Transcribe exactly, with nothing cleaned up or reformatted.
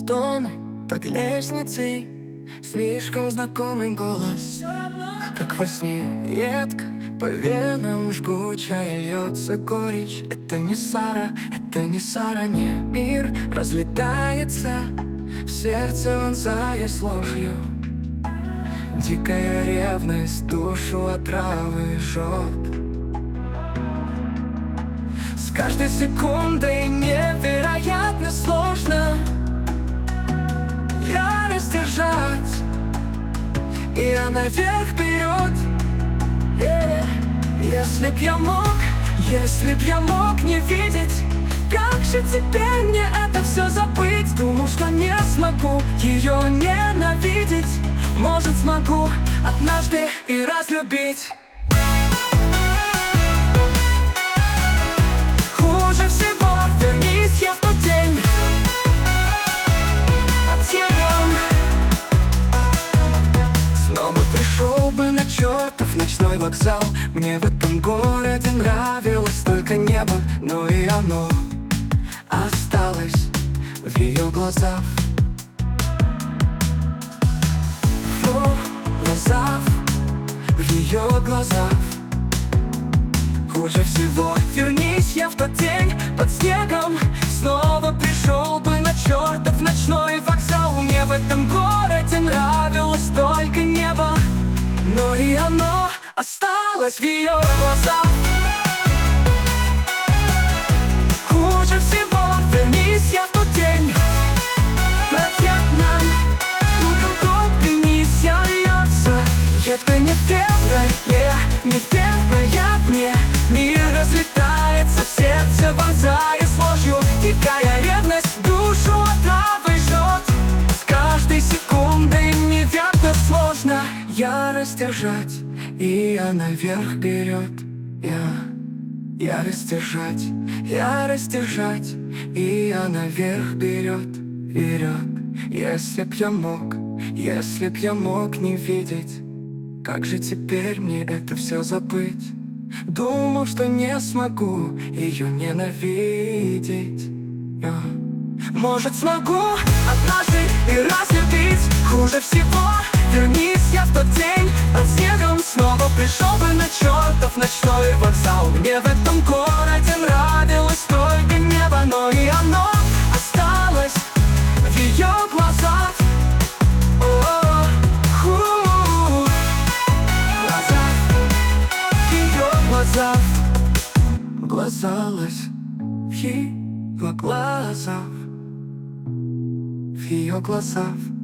стоны под лестницей. Слишком знакомый голос, как во сне. Едко по венам жгучая льется горечь. Это не Сара, это не Сара, не мир разлетается в сердце, вонзаясь ложью. Дикая ревность душу отравы жжет. С каждой секундой невероятно сложно ярость держать, и она вверх берет. Yeah. Если б я мог, если б я мог не видеть, как же теперь мне это все забыть? Думал, что не смогу ее ненавидеть. Может, смогу однажды и разлюбить. Хуже всего, вернись я в тот день от теням. Снова пришел бы на чертов ночной вокзал. Мне в этом городе нравилось только небо, но и оно осталось в ее глазах. В глазах, в ее глазах. Хуже всего, вернись я в тот день под снегом. Снова пришел бы на чертов ночной вокзал. Мне в этом городе нравилось только небо, но и оно осталось в ее глазах. Хуже всего, вернись я в тот день протягном. Это не первое, не первое мне. Мир разлетается в сердце, вонзаясь ложью. Дикая ревность душу отравой жжет. С каждой секундой невероятно сложно ярость держать, и она вверх берет. Я, ярость держать, ярость держать, и она вверх берет, берет. Если б я мог, если б я мог не видеть, как же теперь мне это все забыть? Думал, что не смогу ее ненавидеть. Я, может, смогу однажды и разлюбить. Хуже всего, вернись я в тот день под снегом. Снова пришел бы на чертов ночной вокзал. Мне в этом городе нравилось только небо, но и оно осталось в ее глазах. Глазалась в ее глазах, в ее глазах.